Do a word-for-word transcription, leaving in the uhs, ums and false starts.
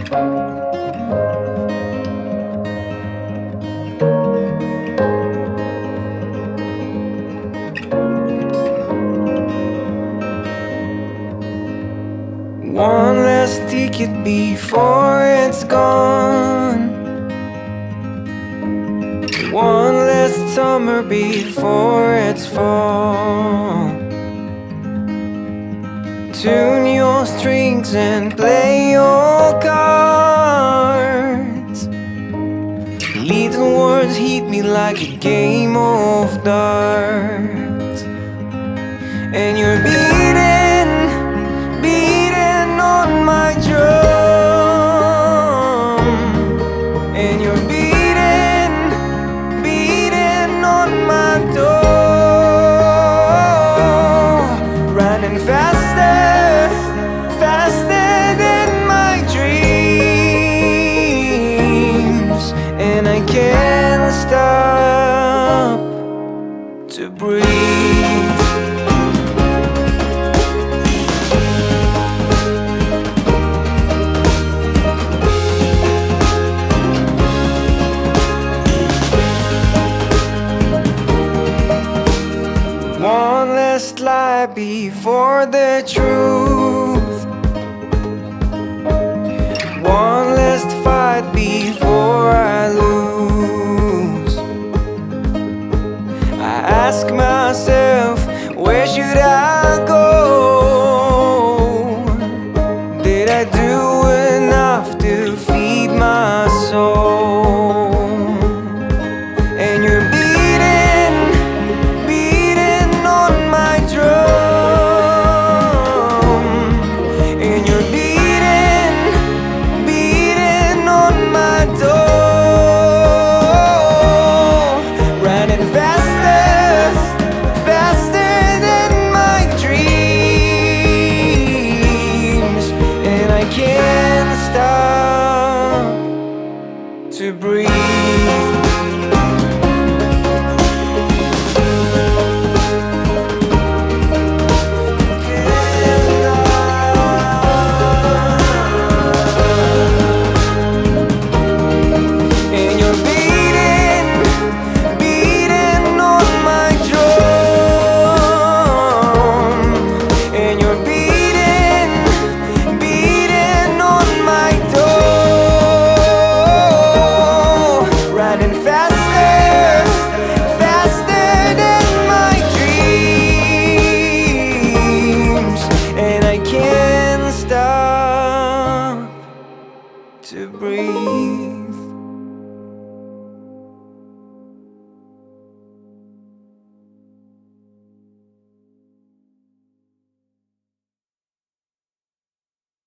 One last ticket before it's gone. One last summer before it's fall. Tune your strings and play your cards. Little words hit me like a game of darts. And you're beating, beating on my drum. And you're beating, beating on my door. Running faster, faster than my dreams. And I can't stop to breathe. One last lie before the truth. One last fight before I lose. I ask myself, where should I go? Did I do enough to feed my soul? And you're beating, beating on my drum. And you're beating, beating on my door. Running faster, faster than my dreams. And I can't stop to breathe. And you're beating, beating on my drum. And you're beating, beating on my door. Running faster, faster than my dreams. And I can't stop to breathe.